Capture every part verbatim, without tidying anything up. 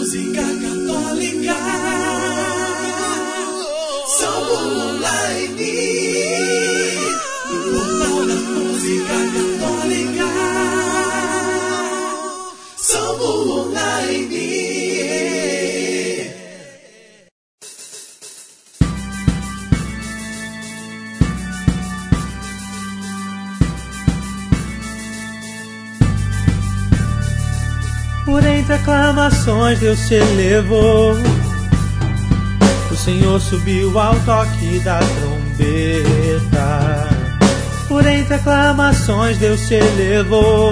música católica. Salmo Online, o portal da música católica. Salmo Online. Por entre aclamações Deus se elevou, o Senhor subiu ao toque da trombeta. Por entre aclamações Deus se elevou,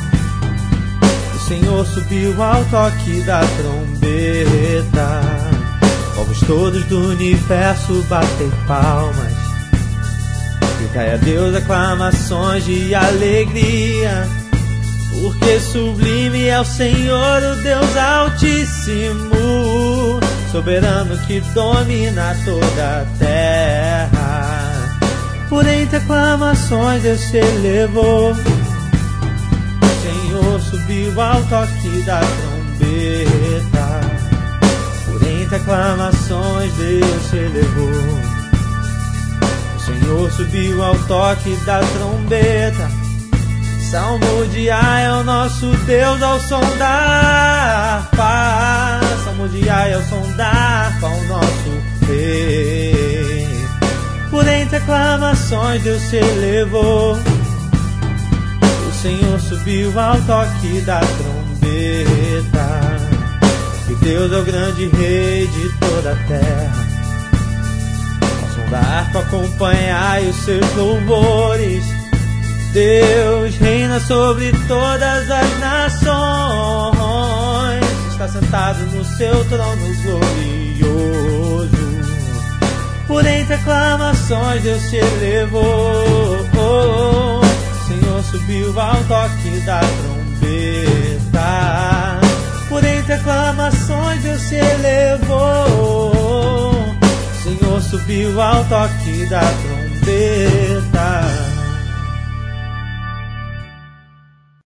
o Senhor subiu ao toque da trombeta. Povos todos do universo batem palmas, gritai a Deus aclamações de alegria. Porque sublime é o Senhor, o Deus Altíssimo, soberano que domina toda a terra. Por entre aclamações Deus se elevou, o Senhor subiu ao toque da trombeta. Por entre aclamações Deus se elevou, o Senhor subiu ao toque da trombeta. Salmodiai é o nosso Deus ao som da harpa. Salmodiai é o som da harpa, o nosso Rei. Por entre aclamações Deus se elevou, o Senhor subiu ao toque da trombeta. E Deus é o grande Rei de toda a terra. Ao som da harpa acompanhai os seus louvores. Deus reina sobre todas as nações, está sentado no seu trono glorioso. Por entre aclamações Deus se elevou, o Senhor subiu ao toque da trombeta. Por entre aclamações Deus se elevou, o Senhor subiu ao toque da trombeta.